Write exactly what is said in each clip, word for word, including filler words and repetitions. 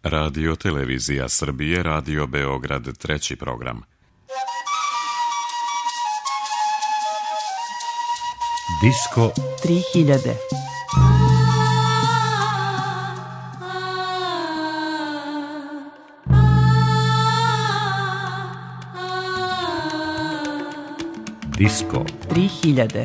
Radio Televizija Srbije, Radio Beograd, treći program. Disko tri hiljade. Disko tri hiljade.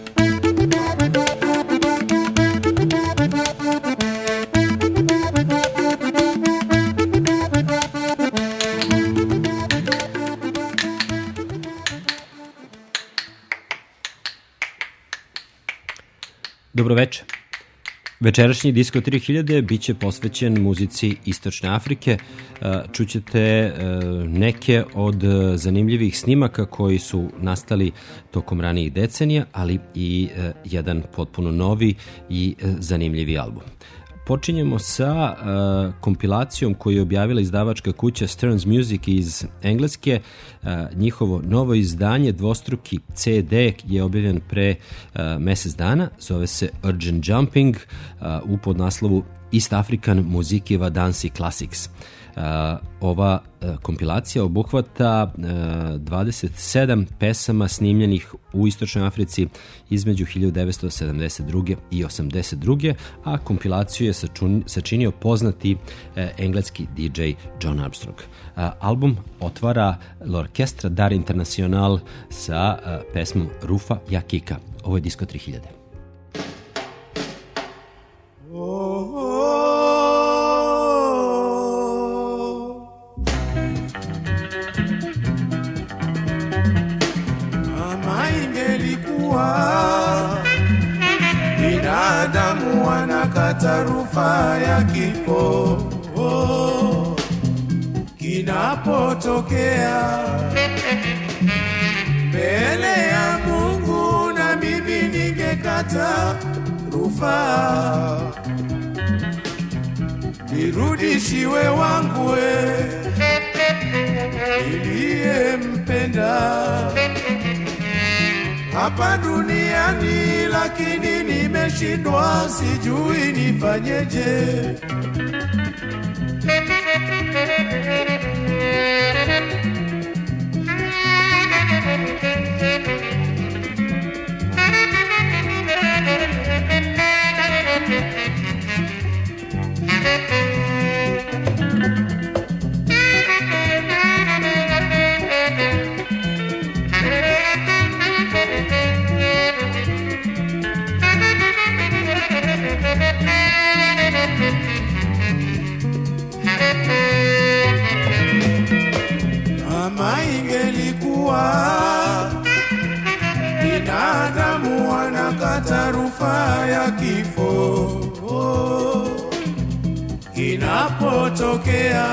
Dobroveče. Večerašnji Disko tri hiljade bit će posvećen muzici Istočne Afrike. Čućete neke od zanimljivih snimaka koji su nastali tokom ranijih decenija, ali i jedan potpuno novi i zanimljivi album. Počinjemo sa uh, kompilacijom koju je objavila izdavačka kuća Stearns Music iz Engleske. Uh, njihovo novo izdanje, dvostruki ce de, je objavljen pre uh, mesec dana. Zove se Urgent Jumping uh, u podnaslovu East African Musikiva Dansi Classics. Uh, ova uh, kompilacija obuhvata uh, dvadeset sedam pesama snimljenih u Istočnoj Africi između hiljadu devetsto sedamdeset druge i osamdeset druge, a kompilaciju je sačun, sačinio poznati uh, engleski di džej John Armstrong. Uh, album otvara L'Orchestra d'Art International sa uh, pesmom Rufa Yakika. Ovo je Disko tri hiljade. Binadamu wanakata rufaa ya kifo oh, kinapotokea mbele ya Mungu, na mimi ningekata rufaa nirudishiwe wangu we niliyempenda hapa duniani, lakini nimeshindwa, sijui nifanyeje. Kama ingelikuwa binadamu wanakata rufaa ya kifo oh, kinapotokea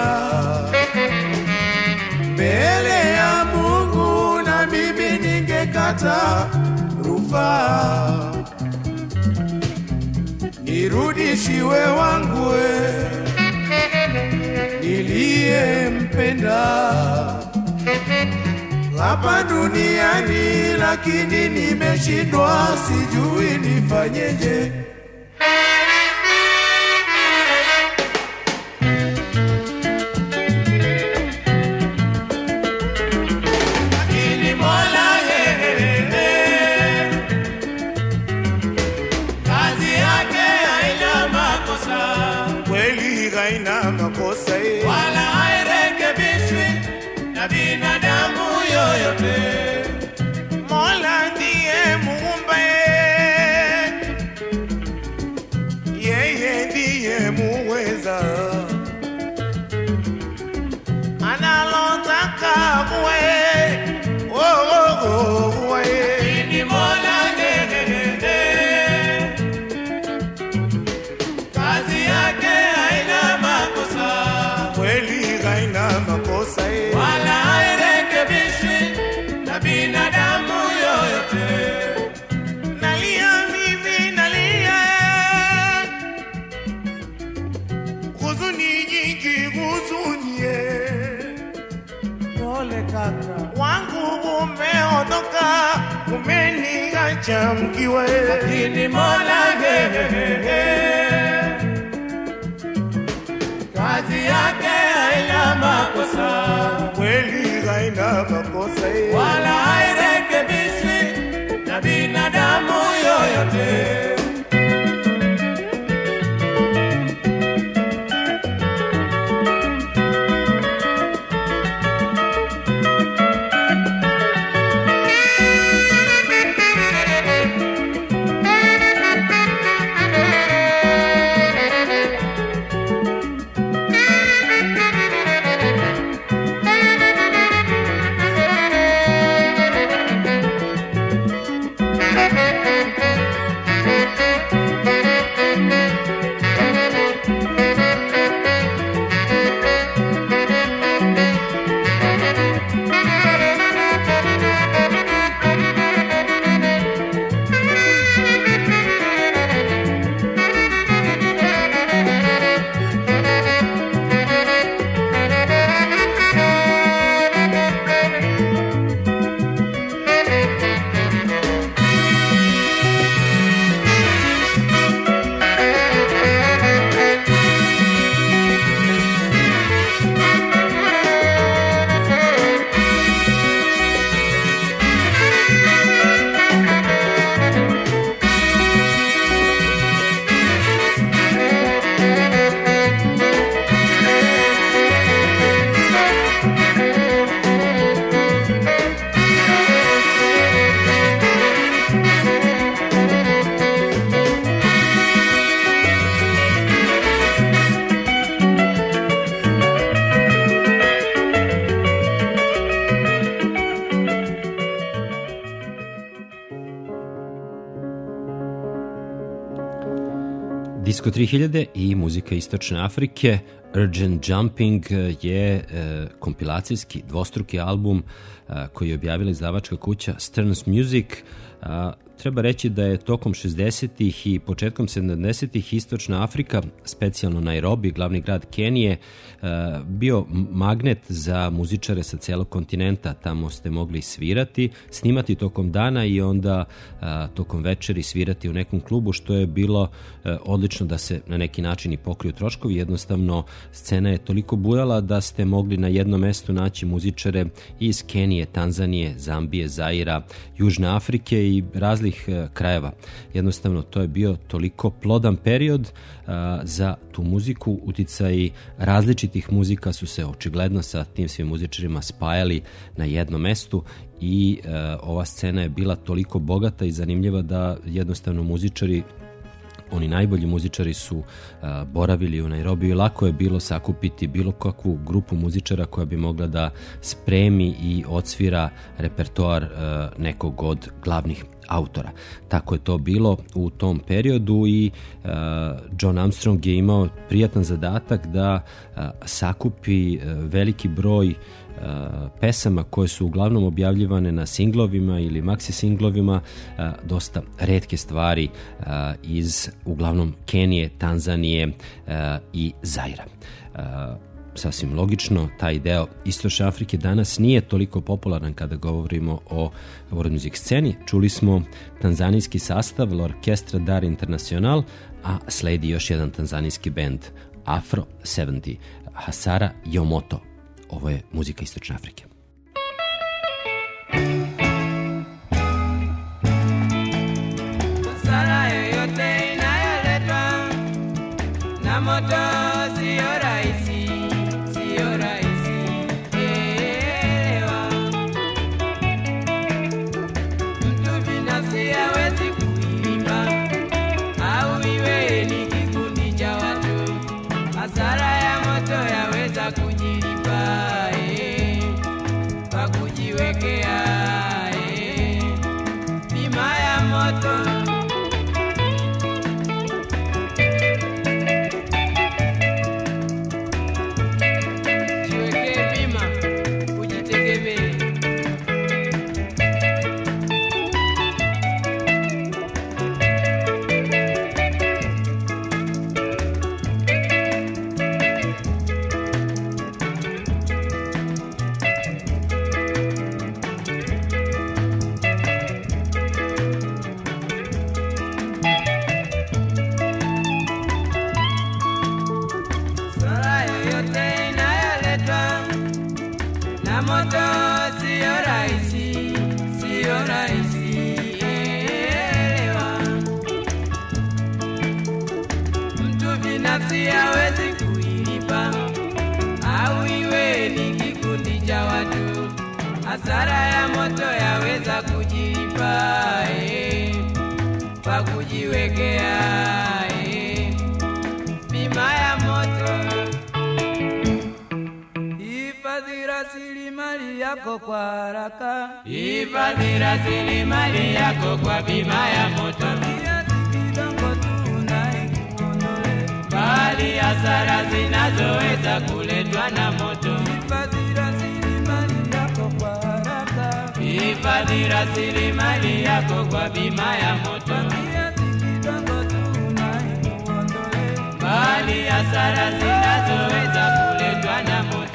mbele ya Mungu, na mimi ningekata rufaa nirudishiwe wangu we niliyempenda hapa duniani, lakini nimeshindwa, sijui nifanyeje. Lakini Mola yeye kazi yake haina makosa, kweli haina makosa, wala hairekebishwi na binadamu yoyote. Mola ndiye muumba, yeye ndiye muweza, analotaka uwe oh, oh, oh, uwe. Ni Mola ngengenge, kazi yake haina makosa, kweli haina makosa, wala hairekebishwi na binadamu yoyote. Nalia mimi nalia, huzuni nyingi huzunie, pole kaka wangu umeondoka, umeniacha mkiwa, lakini Mola ngengenge kazi yake haina makosa, kweli haina makosa, wala hairekebishwi na binadamu yoyote. Disco tri hiljade i muzika Istočne Afrike. Urgent Jumping je e, kompilacijski dvostruki album a, koji je objavila izdavačka kuća Stearns Music. A, treba reći da je tokom šezdesetih i početkom sedamdesetih Istočna Afrika, specijalno Nairobi, glavni grad Kenije, bio magnet za muzičare sa celog kontinenta. Tamo ste mogli svirati, snimati tokom dana i onda tokom večeri svirati u nekom klubu, što je bilo odlično da se na neki način i pokriju troškovi. Jednostavno, scena je toliko bujala da ste mogli na jednom mestu naći muzičare iz Kenije, Tanzanije, Zambije, Zaira, Južne Afrike i različitih krajeva. Jednostavno, to je bio toliko plodan period a, za tu muziku. Uticaji različitih muzika su se očigledno sa tim svim muzičarima spajali na jednom mestu i a, ova scena je bila toliko bogata i zanimljiva da jednostavno muzičari, oni najbolji muzičari su a, boravili u Nairobiju i lako je bilo sakupiti bilo kakvu grupu muzičara koja bi mogla da spremi i odsvira repertoar a, nekog od glavnih autora. Tako je to bilo u tom periodu i uh, John Armstrong je imao prijatan zadatak da uh, sakupi uh, veliki broj uh, pesama koje su uglavnom objavljivane na singlovima ili maxi singlovima, uh, dosta retke stvari uh, iz uglavnom Kenije, Tanzanije uh, i Zaira. Uh, Sasvim logično, taj deo Istočne Afrike danas nije toliko popularan kada govorimo o world music sceni. Čuli smo tanzanijski sastav L'Orchestra Dar Internacional, a sledi još jedan tanzanijski band Afro sedamdeset, Hasara Yomoto. Ovo je muzika Istočne Afrike. Hasara yoyote inayoletwa na moto siyo rahisi. Hasara ya moto yaweza kujilipa eh, kwa kujiwekea eh, bima ya moto. na moto sio rahisi, sio rahisi, elewa. Mtu binafsi hawezi kuilipa, au iwe ni kikundi cha watu. Hasara ya moto yaweza kujilipa, eh, kwa kujiwekea, eh, bima ya moto. Hifadhi rasilimali yako kwa haraka, hifadhi rasilimali yako kwa bima ya moto. Kidogo tu unaikuondole, bali hasara zinazoweza kuletwa na moto. Hifadhi rasilimali yako kwa haraka, hifadhi rasilimali yako kwa bima ya moto. Kidogo tu unaikuondole, bali hasara zinazoweza kuletwa na moto.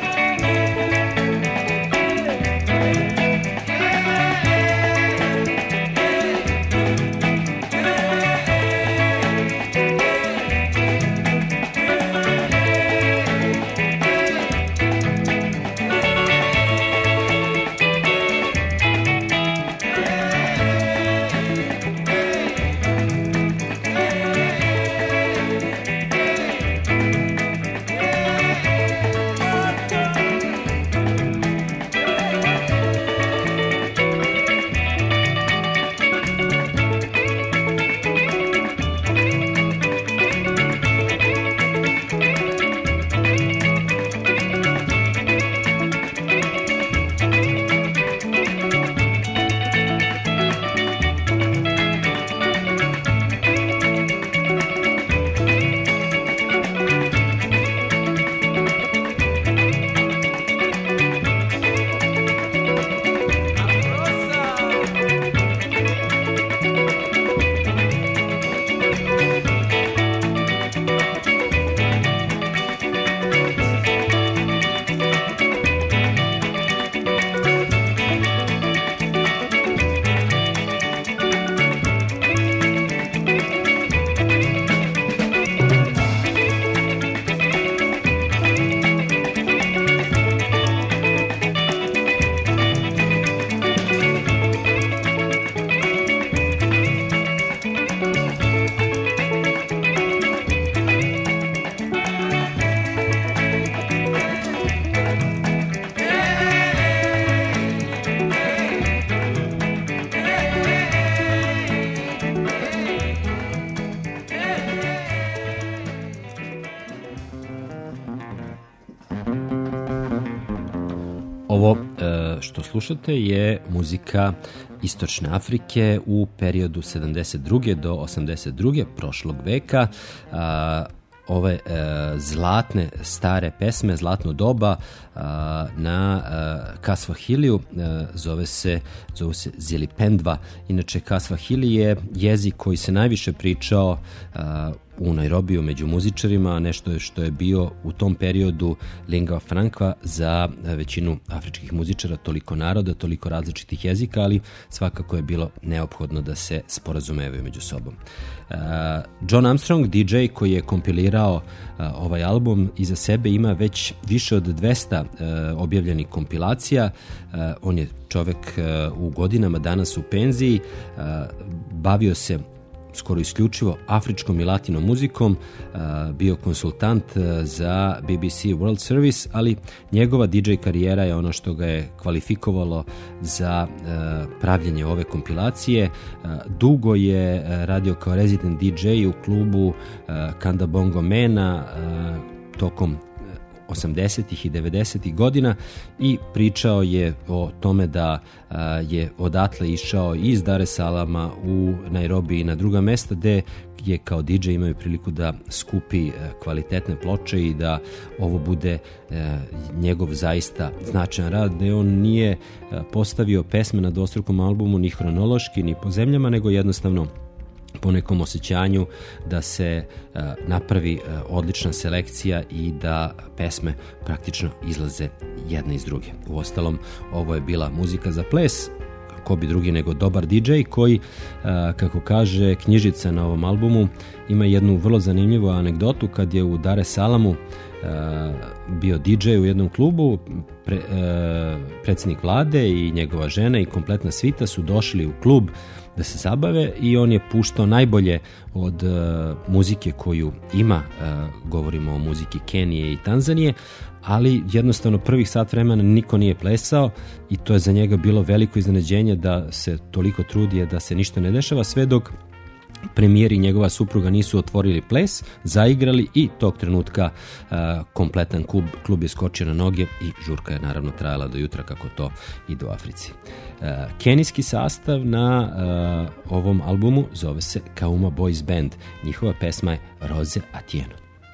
Ovo što slušate je muzika Istočne Afrike u periodu sedamdeset druge do osamdeset druge prošlog veka. Ove e, zlatne stare pesme, zlatno doba a, na a, Kaswahiliju a, zove se, zove se Zilipendwa. Inače, Kaswahili je jezik koji se najviše pričao a, u Nairobiju među muzičarima, nešto što je bio u tom periodu lingua franca za većinu afričkih muzičara, toliko naroda, toliko različitih jezika, ali svakako je bilo neophodno da se sporazumevaju među sobom. Uh, John Armstrong, D J koji je kompilirao uh, ovaj album, iza sebe ima već više od dvesta uh, objavljenih kompilacija. Uh, on je čovek uh, u godinama, danas u penziji, uh, bavio se skoro isključivo afričkom i latinom muzikom, bio konsultant za B B C World Service, ali njegova D J karijera je ono što ga je kvalifikovalo za pravljenje ove kompilacije. Dugo je radio kao resident D J u klubu Kanda Bongo Mena tokom osamdesetih i devedesetih godina i pričao je o tome da a, je odatle išao iz Dar es Salama u Nairobi i na druga mesta gde je kao D J imaju priliku da skupi kvalitetne ploče i da ovo bude e, njegov zaista značajan rad, gde on nije e, postavio pesme na dvostrukom albumu ni hronološki ni po zemljama, nego jednostavno po nekom osjećanju da se uh, napravi uh, odlična selekcija i da pesme praktično izlaze jedna iz druge. Uostalom, ovo je bila muzika za ples ko bi drugi nego dobar D J koji, kako kaže knjižica na ovom albumu, ima jednu vrlo zanimljivu anegdotu kad je u Dar es Salamu bio D J u jednom klubu, pre, predsjednik vlade i njegova žena i kompletna svita su došli u klub da se zabave i on je puštao najbolje od uh, muzike koju ima, uh, govorimo o muziki Kenije i Tanzanije, ali jednostavno prvih sat vremena niko nije plesao i to je za njega bilo veliko iznenađenje da se toliko trudi da se ništa ne dešava, sve dok premijer i njegova supruga nisu otvorili ples, zaigrali i tog trenutka uh, kompletan klub, klub je skočio na noge i žurka je naravno trajala do jutra kako to ide u Africi. Uh, kenijski sastav na uh, ovom albumu zove se Kauma Boys Band. Njihova pesma je Rose Atieno.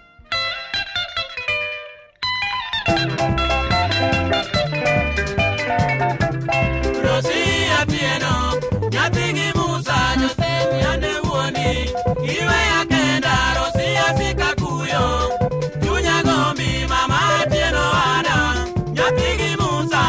Rose Atieno, nyatigi Musa, Joseph, yane uoni, iwe yakenda, Rose asika kuyo, junya gombi, mama Atieno ada, nyatigi Musa.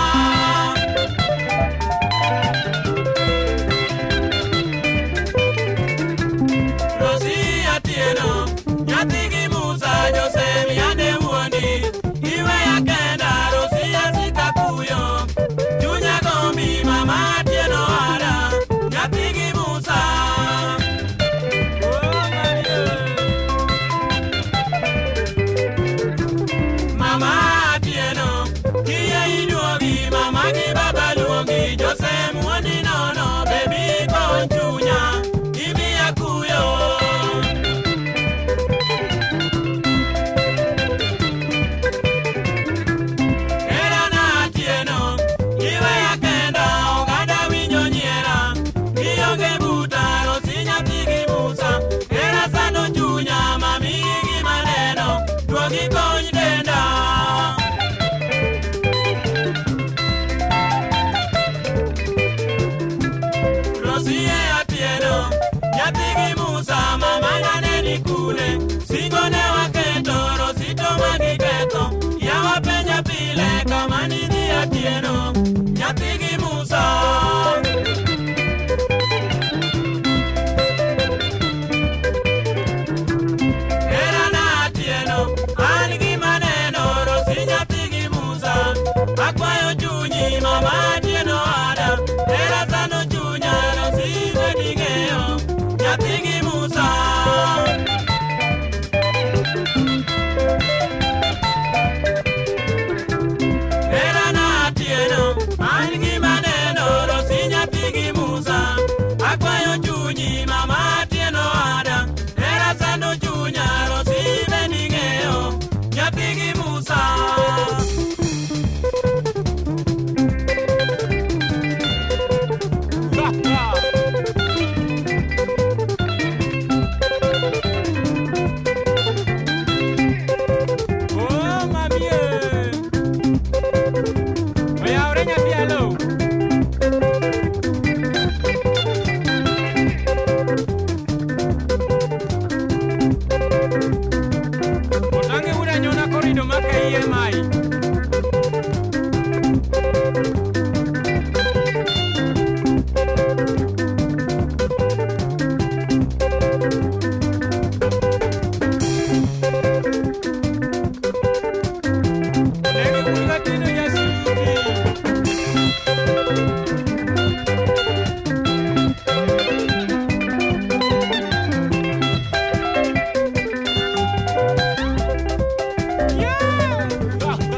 Rose Atieno, nyatigi Musa, Joseph, yane uoni, iwe yakenda, Rose asika kuyo, junya gombi, mama Atieno ada, nyatigi Musa. Mama Atieno, kiye inuogi, mama ki baba luongi, Jose muoni nono, baby konchunya, ibi akuyo. Era na Atieno, iwe yakenda, oganda winyo nyiera, ionge buta, Rosi nyatigi Musa, era sano chunya, mami gi maneno, duogi kony denda. Rosie Atieno, nyatigi Musa, mama naneni kule, singone waketo, Rosito magiketo, yawa penya pile, kama nini Atieno, nyatigi Musa. Era na Atieno, anigi maneno, Rosi nyatigi Musa, akwayo chunyi, mama Atieno ada, era sano chunya, Rosi venigeo, nyatigi Musa. Era na Atieno, anigi maneno, Rosi nyatigi Musa, akwayo chunyi, mama Atieno ada, era sano chunya, Rosi venigeo, nyatigi Musa. Oh, mami, oya orenya pialo. Otange ura nyona korido maka iye mai. Legi kurga tino ya suki. Yeah!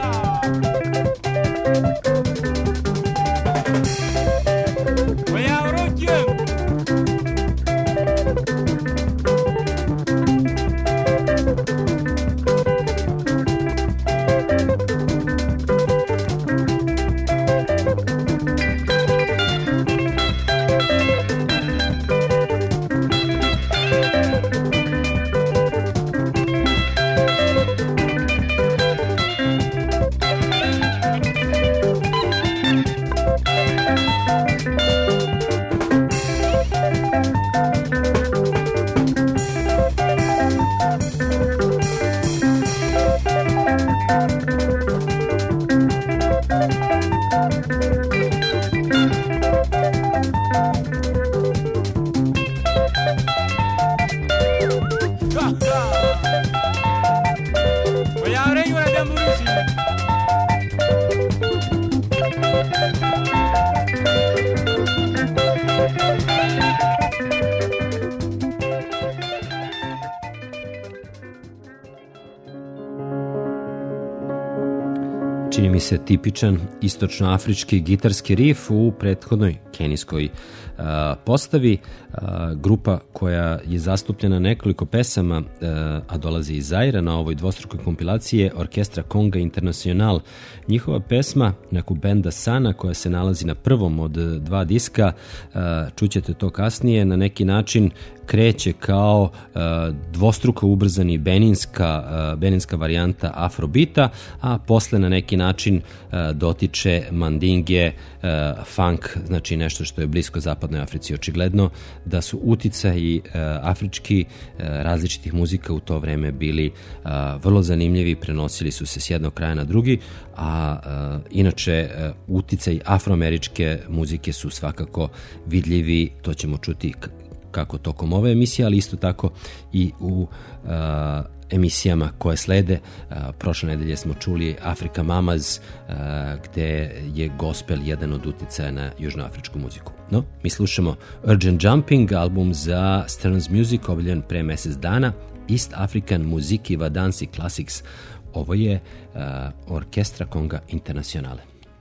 čini mi se tipičan istočnoafrički gitarski rif u prethodnoj kenijskoj uh, postavi. Uh, grupa koja je zastupljena nekoliko pesama, uh, a dolazi iz Zaira na ovoj dvostrukoj kompilaciji je Orkestra Konga Internacional. Njihova pesma Nakubenda Sana, koja se nalazi na prvom od dva diska, uh, čućete to kasnije, na neki način kreće kao uh, dvostruko ubrzani beninska, uh, beninska varijanta afrobita, a posle na neki način uh, dotiče mandinge, uh, funk, znači nešto što je blisko zapadnoj Africi. Očigledno da su uticaji uh, afrički uh, različitih muzika u to vreme bili uh, vrlo zanimljivi, prenosili su se s jednog kraja na drugi, a uh, inače uh, uticaj afroameričke muzike su svakako vidljivi, to ćemo čuti kako tokom ove emisije, ali isto tako i u uh, emisijama koje slede. Uh, prošle nedelje smo čuli Africa Mamas, uh, gde je gospel jedan od uticaja na južnoafričku muziku. No, mi slušamo Urgent Jumping, album za Stearns Music, objavljen pre mesec dana, East African Muziki Vadansi Classics. Ovo je uh, Orkestra Konga Internacionale.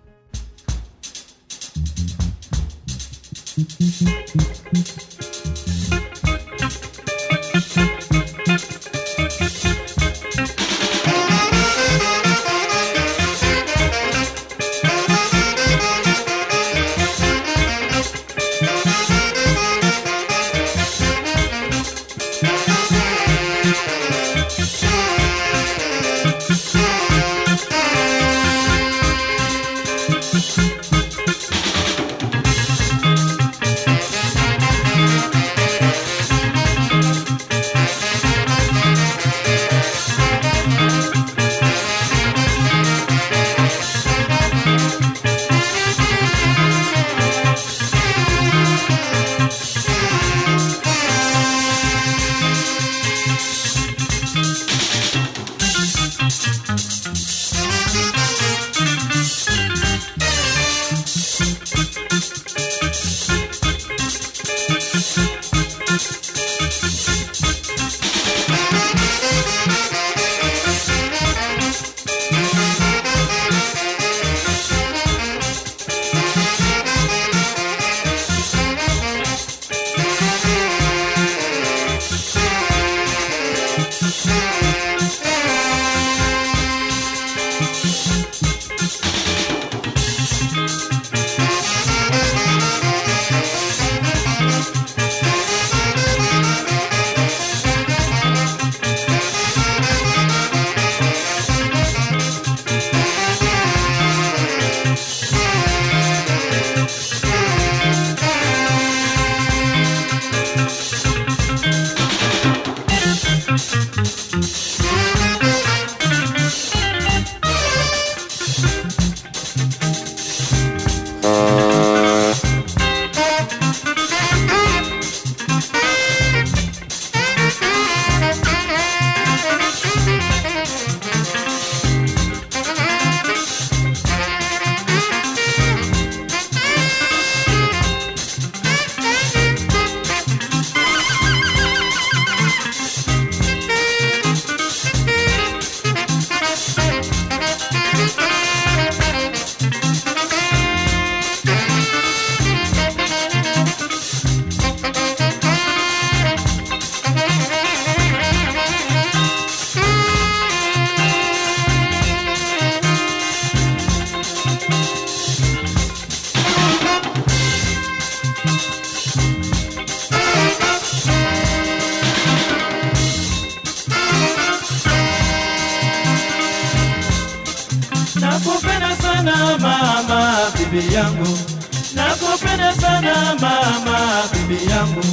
bibi yangu, nakupenda sana mama bibi yangu.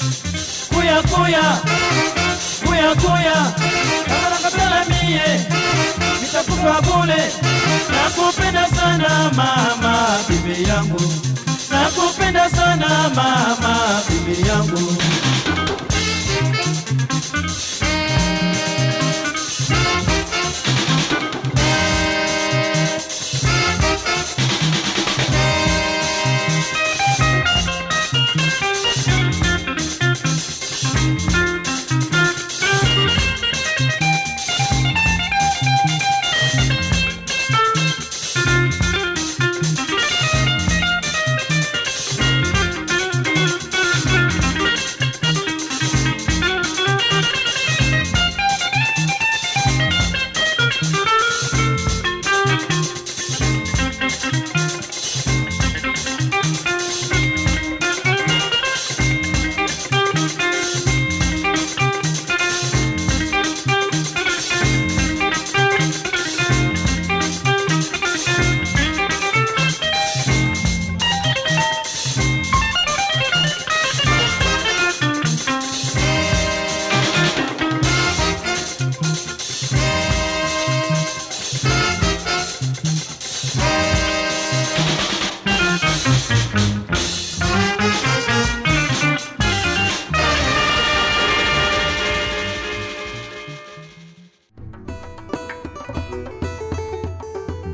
Kuya kuya, kuya kuya, kama nakapela mie, nitakufa bure. Nakupenda sana mama bibi yangu, nakupenda sana mama bibi yangu.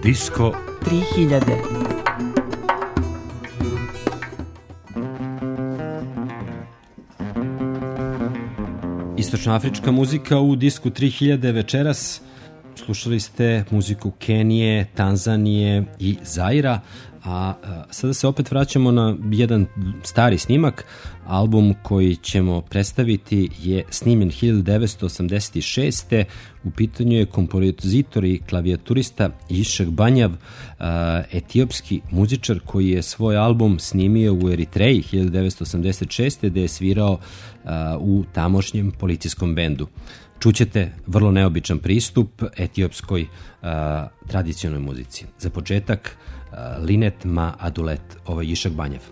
Disko tri hiljade. Istočnoafrička muzika u disku tri hiljade večeras. Slušali ste muziku Kenije, Tanzanije i Zaira, a, a sada se opet vraćamo na jedan stari snimak. Album koji ćemo predstaviti je snimljen hiljadu devetsto osamdeset šeste. U pitanju je kompozitor i klavijaturista Išak Banjav, etiopski muzičar koji je svoj album snimio u Eritreji hiljadu devetsto osamdeset šeste. gde je svirao u tamošnjem policijskom bendu. Čućete vrlo neobičan pristup etiopskoj tradicionalnoj muzici. Za početak Linet Ma Adulet, ovo je Išak Banjav.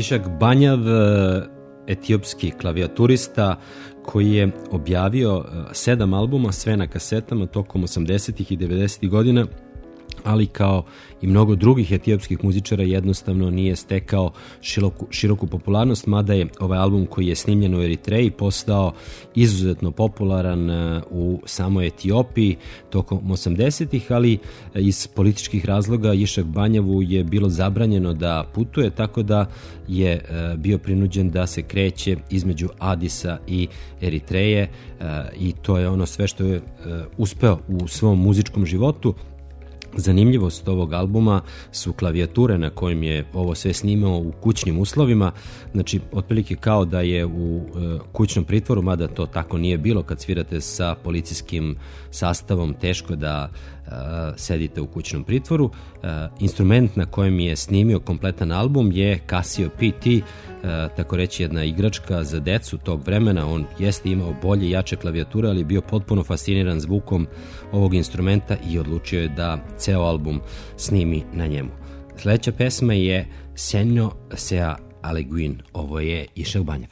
Išak Banjav, etiopski klavijaturista koji je objavio sedam albuma, sve na kasetama tokom osamdesetih i devedesetih godina, ali kao i mnogo drugih etiopskih muzičara jednostavno nije stekao široku, široku popularnost, mada je ovaj album koji je snimljen u Eritreji postao izuzetno popularan u samoj Etiopiji tokom osamdesetih, ali iz političkih razloga Išak Banjavu je bilo zabranjeno da putuje, tako da je bio prinuđen da se kreće između Adisa i Eritreje i to je ono sve što je uspeo u svom muzičkom životu. Zanimljivost ovog albuma su klavijature na kojim je ovo sve snimao u kućnim uslovima, znači otprilike kao da je u e, kućnom pritvoru, mada to tako nije bilo. Kad svirate sa policijskim sastavom, teško da e, sedite u kućnom pritvoru. E, instrument na kojem je snimio kompletan album je Casio P T, e, tako reći jedna igračka za decu tog vremena. On jeste imao bolje i jače klavijature, ali je bio potpuno fasciniran zvukom ovog instrumenta i odlučio je da ceo album snimi na njemu. Sledeća pesma je Senjo Sea Aleguin. Ovo je Išak Banjav.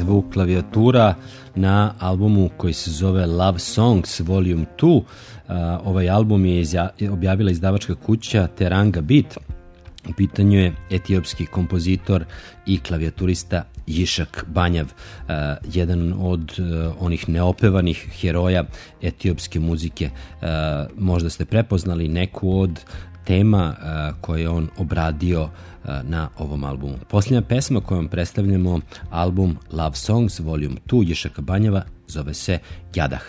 zvuk klavijatura na albumu koji se zove Love Songs Volume dva. Uh, ovaj album je izja, objavila izdavačka kuća Teranga Beat. U pitanju je etiopski kompozitor i klavijaturista Yishak Banjav, uh, jedan od uh, onih neopevanih heroja etiopske muzike. Uh, možda ste prepoznali neku od tema uh, koje je on obradio uh, na ovom albumu. Posljednja pesma kojom predstavljamo album Love Songs Volume dva Yishaka Banjava zove se Jadah.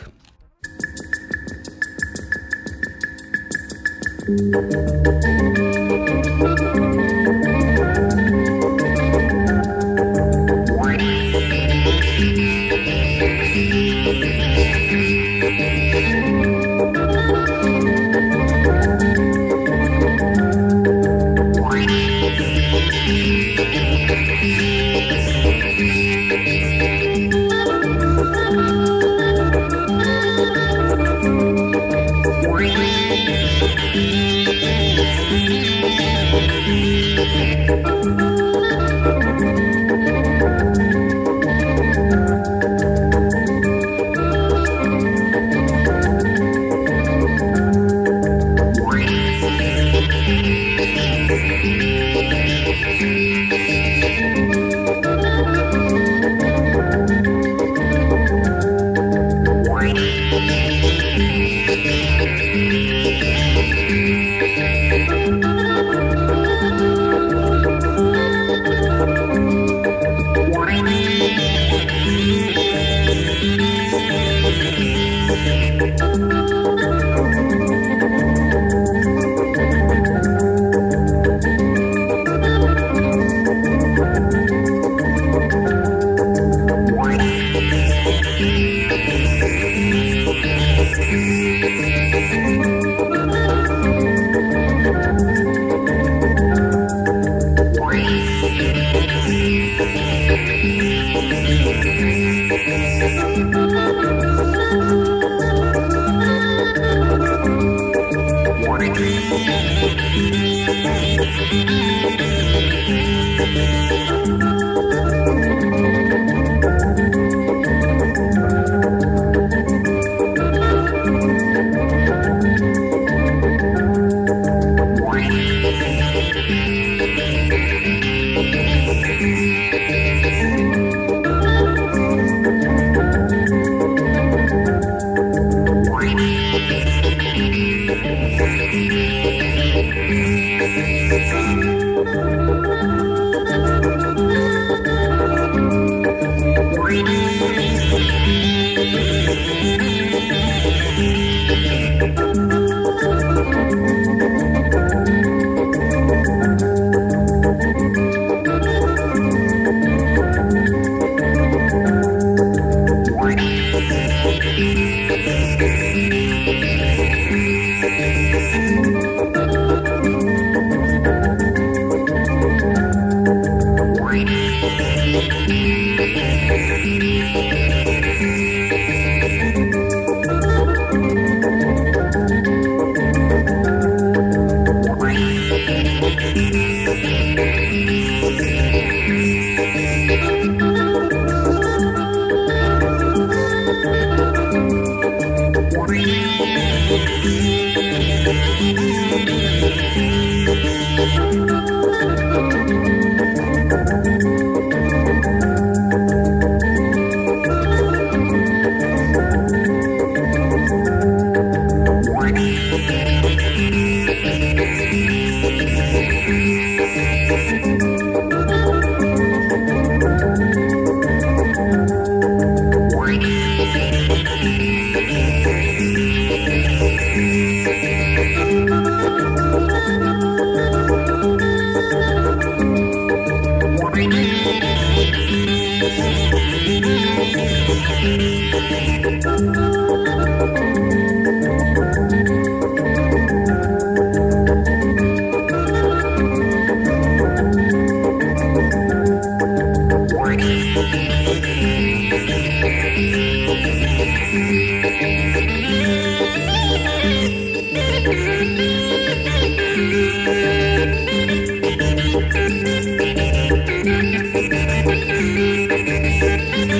Thank you.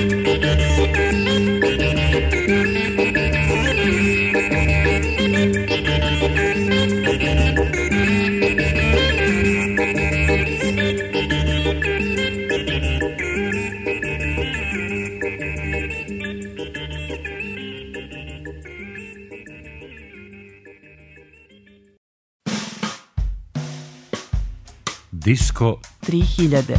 Disco tri hiljade.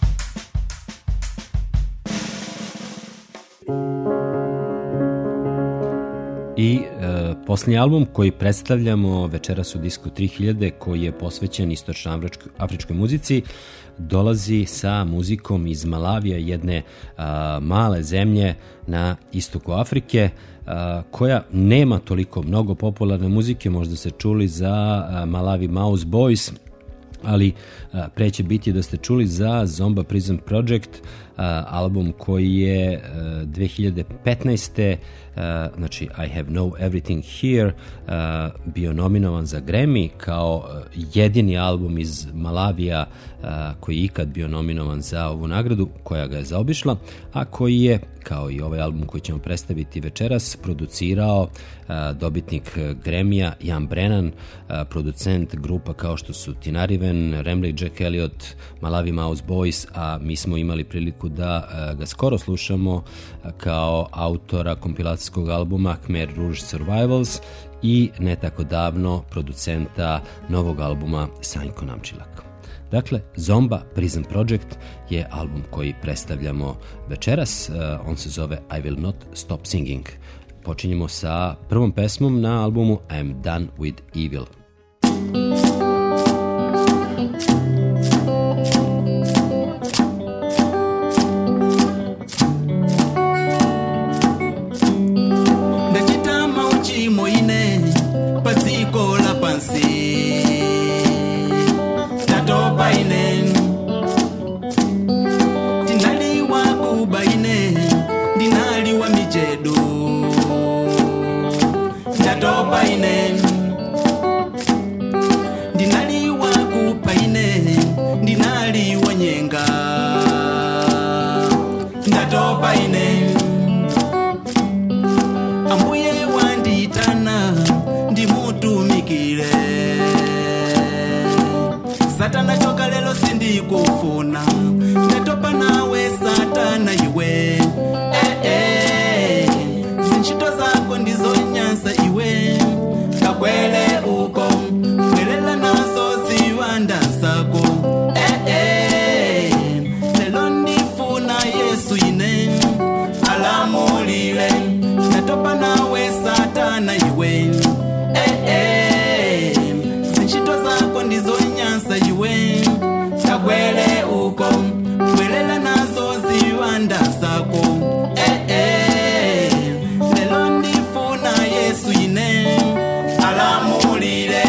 I e, posljednji album koji predstavljamo večeras u Disco tri hiljade, koji je posvećen istočnoafričkoj muzici, dolazi sa muzikom iz Malavija, jedne a, male zemlje na istoku Afrike, a, koja nema toliko mnogo popularne muzike. Možda ste čuli za a, Malawi Mouse Boys, ali a, pre će biti da ste čuli za Zomba Prison Project, a, album koji je a, dve hiljade petnaeste. A, znači I Have Know Everything Here a, bio nominovan za Grammy kao a, jedini album iz Malavija a, koji je ikad bio nominovan za ovu nagradu, koja ga je zaobišla, a koji je, kao i ovaj album koji ćemo predstaviti večeras, producirao a, dobitnik Grammyja Jan Brennan, a, producent grupa kao što su Tina Riven, Remley, Jack Elliott, Malawi Mouse Boys, a mi smo imali priliku da a, ga skoro slušamo a, kao autora kompilacijskog albuma Khmer Rouge Survivals i ne tako davno producenta novog albuma Sanjko Namčilak. Dakle, Zomba Prison Project je album koji predstavljamo večeras. Uh, on se zove I Will Not Stop Singing. Počinjemo sa prvom pesmom na albumu I Am Done With Evil. Satana choka lelo sindi kufuna, ndatopa nawe Satana iwe. Eh eh, zinchito zako ndizo nyansa iwe. Kakwele uko, mwelela nazo ziwanda zako. Eh eh, lelo ndifuna Yesu ine. Alamulile, ndatopa nawe Satana iwe. Eh eh, zinchito zako ndizo nyansa iwe. Kakwele uko, mwelela nazo ziwanda zako. Eh eh, lelo ndifuna Yesu ine. Alamulile.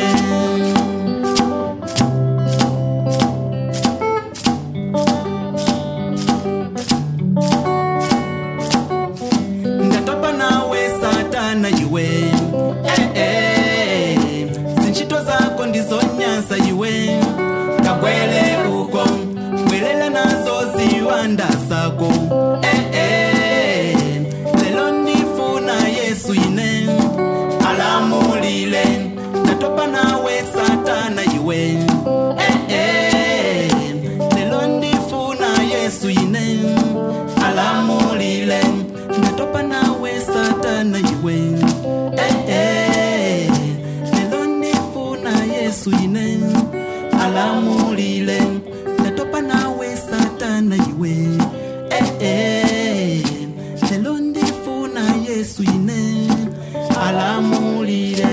Ndatopa nawe Satana iwe. Eh eh, zinchito zako ndizo nyansa iwe. Kakwele uko, mwelela nazo ziwanda zako. Eh eh, lelo ndifuna Yesu ine. Alamulile, ndatopa nawe Satana iwe. Eh eh, lelo ndifuna Yesu ine. Alamulile, ndatopa nawe Satana iwe. Eh eh, lelo ndifuna Yesu ine. Alamulile, ndatopa nawe Satana iwe. Eh eh, lelo ndifuna Yesu ine. Alamulile.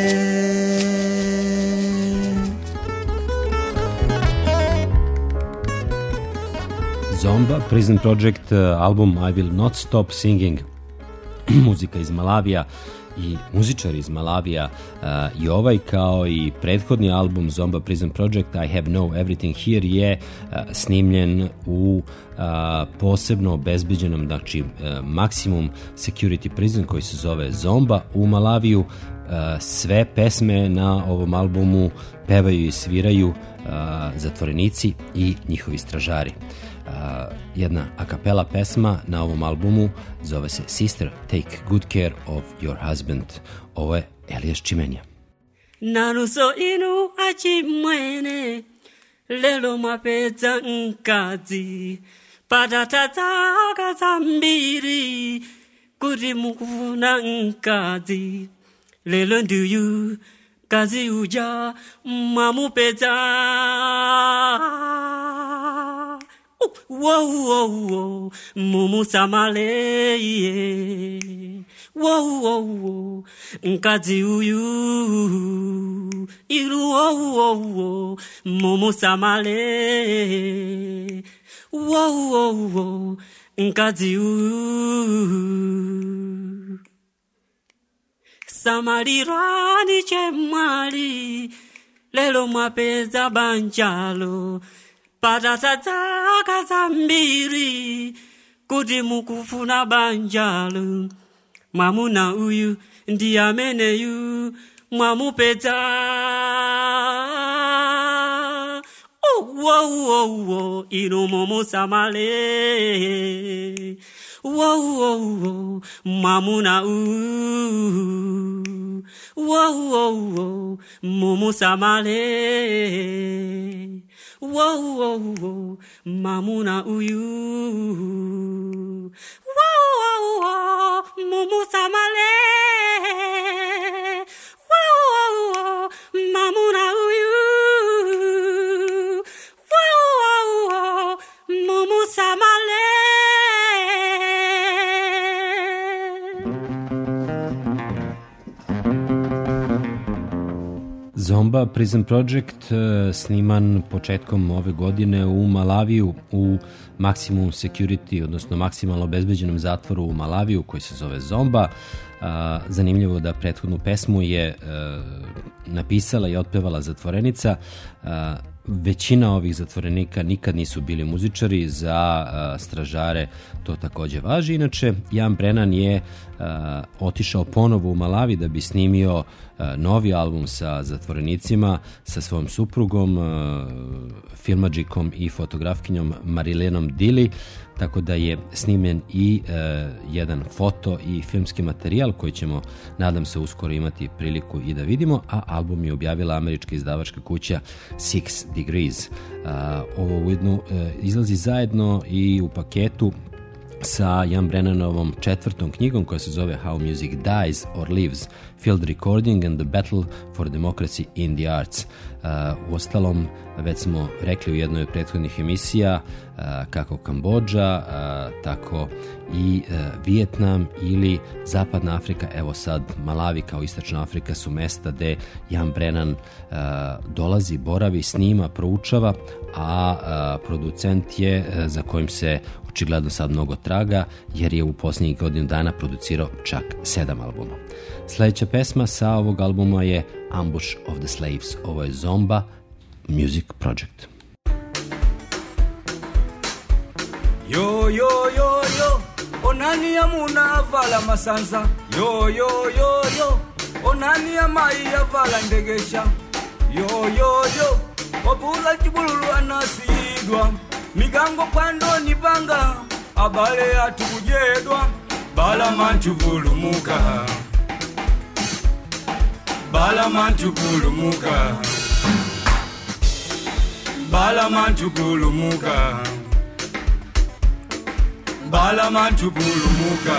Zomba Prison Project, album I Will Not Stop Singing. Muzika iz Malavija i muzičari iz Malavija, uh, i ovaj kao i prethodni album Zomba Prison Project I Have Know Everything Here je uh, snimljen u uh, posebno obezbeđenom, znači uh, Maximum Security Prison koji se zove Zomba u Malaviju. Uh, sve pesme na ovom albumu pevaju i sviraju uh, zatvorenici i njihovi stražari. Uh, jedna a cappella pesma na ovom albumu zove se Sister Take Good Care of Your Husband. Ovo je Elias Chimenja. Naruso inu achimwene lelo mapeza nkazi patatazaka zambiri kuti mukufuna nkazi lelo nduyu kazi uja mamupeza wo wo wo mumusamale wo wo wo kazi uyu iru wo wo wo mumusamale wo wo wo kazi uyu Samarirani chemali lelo mwapeza banjalo patata zaka zambiri kuti mukufuna banjalo mwamuna uyu ndi ameneyu mwamupeza oh oh oh oh ino mumusamale Whoa, whoa, whoa, mamuna u. Whoa, whoa, whoa, mumu samale. Whoa, whoa, whoa, mamuna uyu. Whoa, whoa, whoa, mumu samale. Whoa, whoa, whoa, mamuna uyu. Whoa, whoa, whoa, mumu samale. Zomba Prison Project sniman početkom ove godine u Malaviju u Maximum Security, odnosno maksimalno obezbeđenom zatvoru u Malaviju koji se zove Zomba. Zanimljivo da prethodnu pesmu je napisala i otpevala zatvorenica. Većina ovih zatvorenika nikad nisu bili muzičari, za stražare to takođe važi. Inače, Jan Brennan je otišao ponovo u Malavi da bi snimio novi album sa zatvorenicima, sa svojom suprugom, filmadžikom i fotografkinjom Marilenom Dili, tako da je snimen i e, jedan foto i filmski materijal koji ćemo, nadam se, uskoro imati priliku i da vidimo, a album je objavila američka izdavačka kuća Six Degrees. A, ovo ujedno e, izlazi zajedno i u paketu sa Jan Brennanovom četvrtom knjigom koja se zove How Music Dies or Lives, Field Recording and the Battle for Democracy in the Arts. Uh, u ostalom, već smo rekli u jednoj od prethodnih emisija uh, kako Kambodža, uh, tako i uh, Vijetnam ili Zapadna Afrika, evo sad Malavi kao Istočna Afrika su mesta gde Jan Brennan uh, dolazi, boravi, snima, proučava, a uh, producent je uh, za kojim se očigledno sad mnogo traga, jer je u posljednjih godinu dana producirao čak sedam albuma. Sljedeća pesma sa ovog albuma je Ambush of the Slaves. Ovo je Zomba Music Project. Yo, yo, yo, yo, onani ya muna vala masanza. Yo, yo, yo, yo, onani ya mai ya vala ndegesha. Yo, yo, yo, obula chibululu anasidwa. Migango pando nipanga, abale atukujedwa. Bala manchu bulumuka, bala manchu bulumuka, bala manchu bulumuka, bala manchu bulumuka.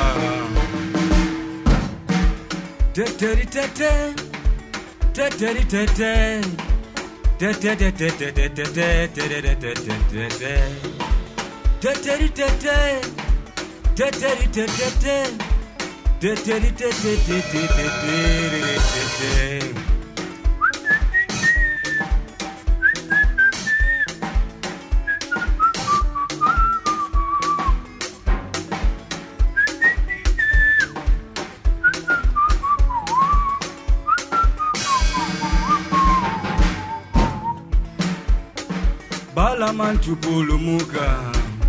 Teteri tete, teteri tete, teteri tete, teteri tete, teteri tete. Teteri tete teteri tete tete. Bala manchu bulumuka,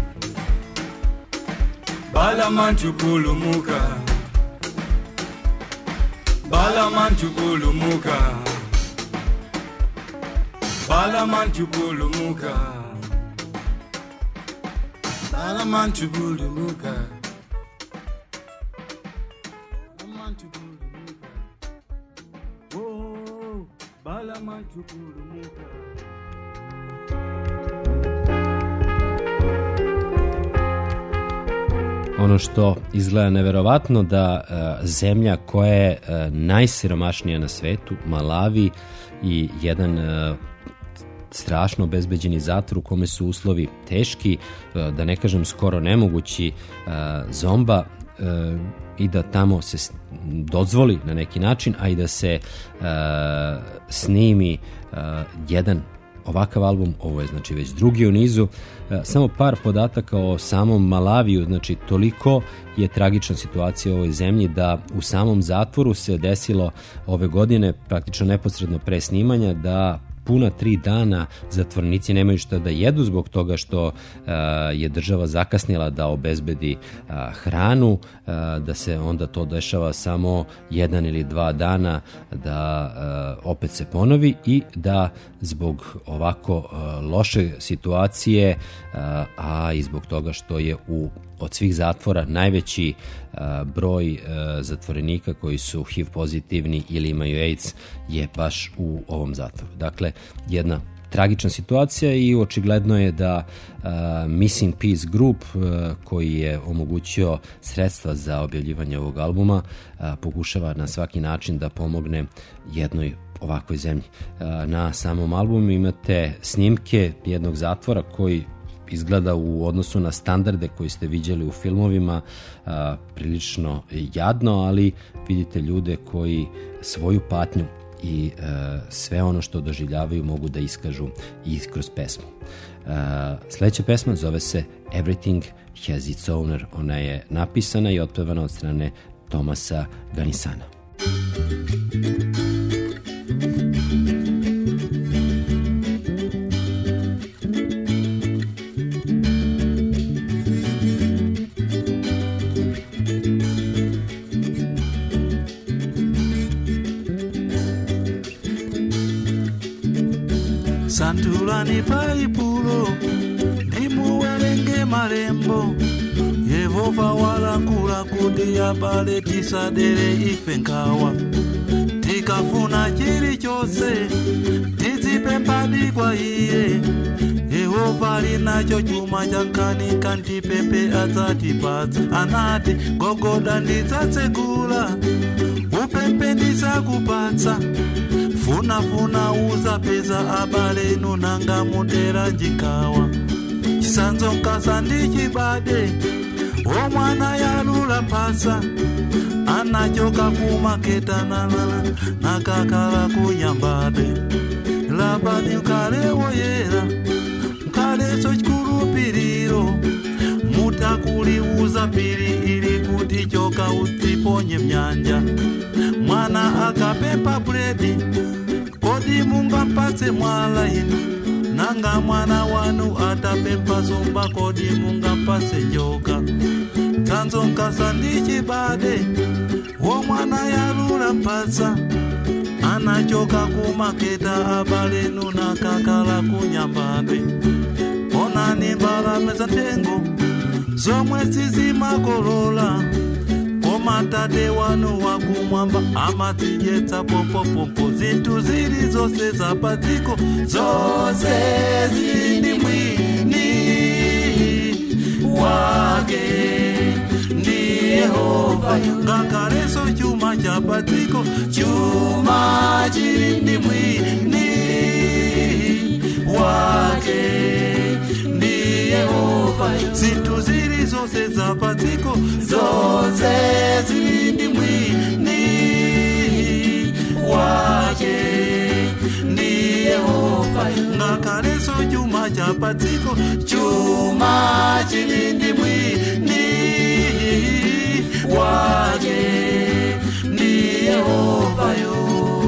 bala manchu bulumuka, bala manchu bulumuka, bala manchu bulumuka, bala manchu bulumuka, bala manchu bulumuka, oh, bala manchu bulumuka. ono što izgleda neverovatno da uh, zemlja koja je uh, najsiromašnija na svetu, Malavi, i jedan uh, strašno obezbeđeni zatvor u kome su uslovi teški, uh, da ne kažem skoro nemogući, uh, zomba, uh, i da tamo se dozvoli na neki način, a i da se uh, snimi uh, jedan ovakav album. Ovo je znači već drugi u nizu. Samo par podataka o samom Malaviju, znači toliko je tragična situacija u ovoj zemlji da u samom zatvoru se desilo ove godine, praktično neposredno pre snimanja, da puna tri dana zatvornici nemaju šta da jedu zbog toga što uh, je država zakasnila da obezbedi uh, hranu, uh, da se onda to dešava samo jedan ili dva dana da uh, opet se ponovi i da zbog ovako uh, loše situacije, uh, a i zbog toga što je u od svih zatvora najveći uh, broj uh, zatvorenika koji su H I V pozitivni ili imaju AIDS je baš u ovom zatvoru. Dakle, jedna tragična situacija i očigledno je da uh, Missing Peace Group, uh, koji je omogućio sredstva za objavljivanje ovog albuma, uh, pokušava na svaki način da pomogne jednoj ovakvoj zemlji. Uh, na samom albumu imate snimke jednog zatvora koji izgleda u odnosu na standarde koji ste viđali u filmovima a, prilično jadno, ali vidite ljude koji svoju patnju i a, sve ono što doživljavaju mogu da iskažu i kroz pesmu. A, sledeća pesma zove se Everything Has Its Owner. Ona je napisana i otpevana od strane TomasaGanisana. Santulani paipulo ndimuwerenge malembo Yehova walakula kuti yabale tisadere ife nkawa tikafuna chili chose tizipempadi kwa iye Yehova linacho chuma chankani kantipepe azatipatsa anati gogoda ndidzatsegula upempe ndizakupatsa funa funa uza peza abale nunanga mudera jikawa chisanzo nkasa ndichibade o mwana yalula pasa anachoka kumaketa nalala nakakala kunyambade labani ukale woyera ukale so chikulupiriro mutakuliuza pili ili kuti choka utiponye mnyanja mwana akapempa bredi kodi munga mpatse mwala inu nanga mwana wanu atapempa zumba kodi munga mpatse njoka tanzo nkasa ndichibade wo mwana yalula mpatsa anachoka kumaketa abale nuna kakala kunyambade onani mbalame za tengo zomwe sizimakolola matate wanu wakumwamba amatijetsa popopopo zintu zili zose za patiko zose zindi mwini wake ndi Yehova ngakaleso chuma cha patiko chuma chindi mwini wake ndi Yehova zintu zili zose za patiko zose zindi mwini wake ndi Yehova ngakaleso chuma cha patiko chuma chilindi mwini wake ndi Yehova yo.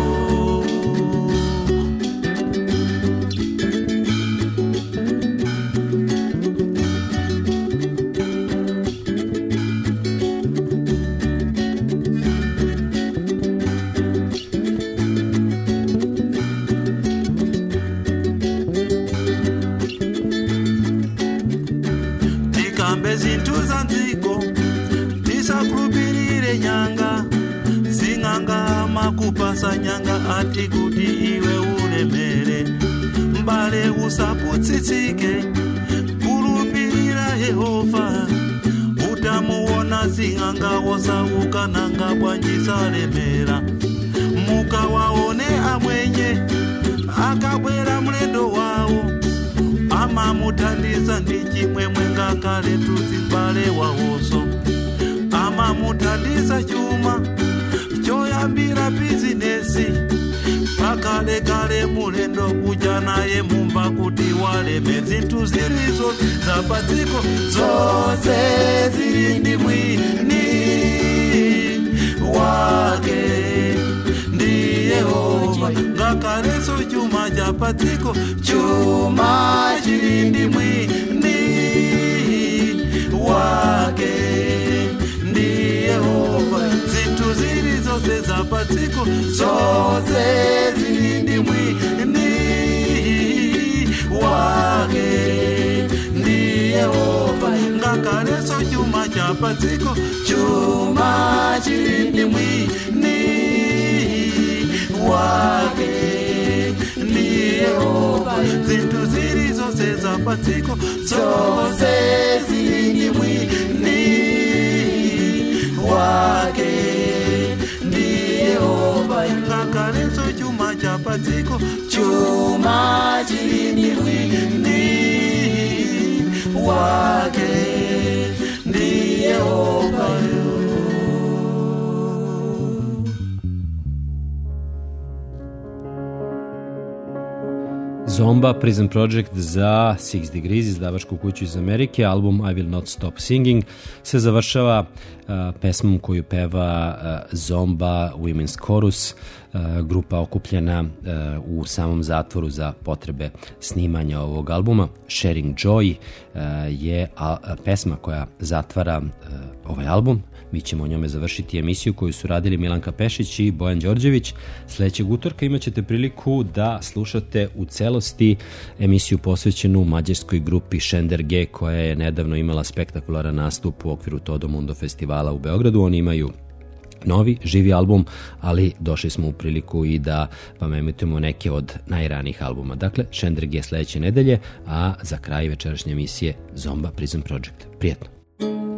Zintu zanziko tisakulupirire nyanga sing'anga makupasa nyanga ati kuti iwe ulemere mbale usaputsitsike kulupirira Yehova tamuona sing'anga wosauka nanga bwanjisalemera mukawaone amwenye akabwera mulendo wawo amamuthandiza ndi chimwemwe ngakale tuzimbale wawoso amamuthandiza chuma choyambira bizinesi pakalekale mulendo kuja naye mumva kuti waleme zinthu zilizo zapadziko zonse zili ndi mwini wake ndi Yehova ngakaleso chuma cha padziko chuma chili ndi mwini wake ndi Yehova zinthu zilizonse zapadziko zonse zili ndi mwini wake ndi Yehova ngakaleso chuma cha padziko chuma chili ndi mwini wake ndi Yehova zinthu zilizonse zapadziko zonse zili ndi mwini wake ndi Yehova ngakaleso chuma cha padziko chuma chili ndi mwini wake ndi Yehova. Zomba, Prison Project za Six Degrees, izdavačku kuću iz Amerike. Album I Will Not Stop Singing se završava uh, pesmom koju peva uh, Zomba Women's Chorus, uh, grupa okupljena uh, u samom zatvoru za potrebe snimanja ovog albuma. Sharing Joy uh, je a, a, pesma koja zatvara uh, ovaj album. Mi ćemo o njome završiti emisiju koju su radili Milanka Pešić i Bojan Đorđević. Sljedećeg utorka imat ćete priliku da slušate u celosti emisiju posvećenu mađarskoj grupi Šender G, koja je nedavno imala spektakularan nastup u okviru Todo Mundo festivala u Beogradu. Oni imaju novi, živi album, ali došli smo u priliku i da vam emitujemo neke od najranijih albuma. Dakle, Šender G sljedeće nedelje, a za kraj večerašnje emisije Zomba Prison Project. Prijetno!